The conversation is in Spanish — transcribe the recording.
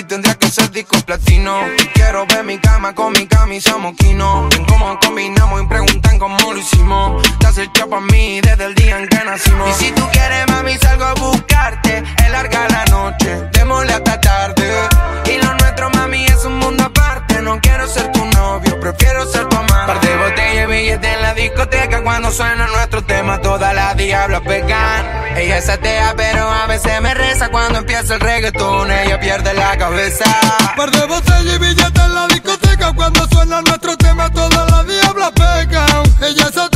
tendría que ser disco platino. Y quiero ver mi cama con mi camisa moquino. Ven cómo combinamos y preguntan cómo lo hicimos. Te has hecho pa' mí desde el día en que nacimos. Y si tú quieres, mami, salgo a buscarte. Es larga la noche, démosle hasta tarde. Y lo nuestro, mami, es un mundo aparte. No quiero ser tu novio, prefiero ser tu amante. Par de botellas y billetes en la discoteca. Cuando suena nuestro tema, todas las diablas pegan. Ella es atea, pero a veces me reza. Cuando empieza el reggaetón, ella pierde la cabeza. Par de botellas y billetes en la discoteca. Cuando suena nuestro tema, todas las diablas pegan. Ella es atea,